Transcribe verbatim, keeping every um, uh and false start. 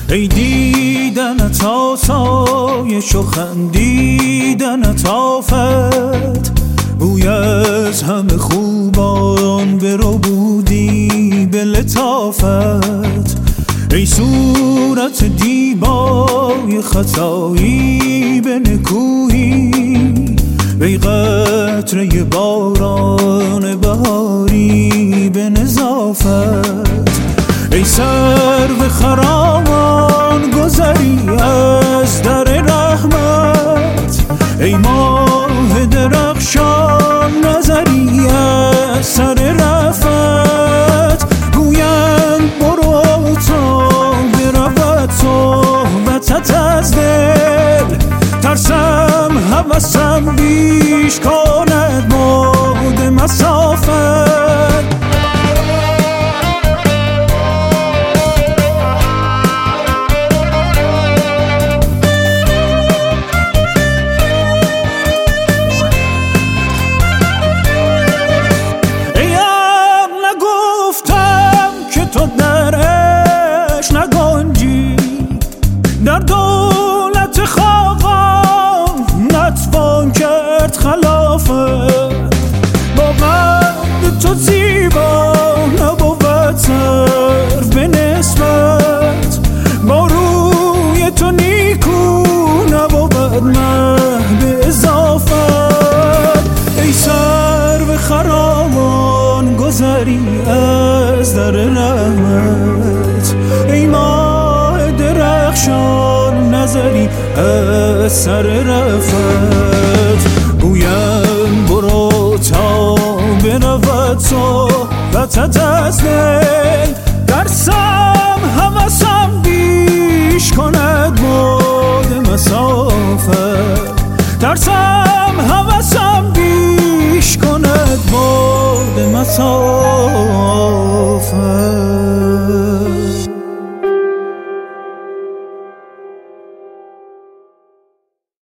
ای دیدنت آسایش و خندیدنت آفت، بوی از همه خوبان برو بودی به لطافت. ای صورت دیبای خطایی به نکویی، ای قطره باران بهاری به نظافت. ای سرو خرامان گذری از در رحمت، ای ماه درخشان نظری از سر رفت. گویند برو تا برود صحبتت از دل، ترسم هوسم بیش کند ماد مسافت. در دولت خاقان نتوان کرد خلافت، با قد تو زیبا نبود سر به نسبت، با روی تو نیکو نبود مه به اضافت. ای سرو خرامان گذری از در رحمت، ای ماه درخشان نظری از سر رفت. گویم برو تا برود صحبتت از دل، ترسم هوسم بیش کند باد مسافت. ترسم هوسم بیش کند باد مسافت.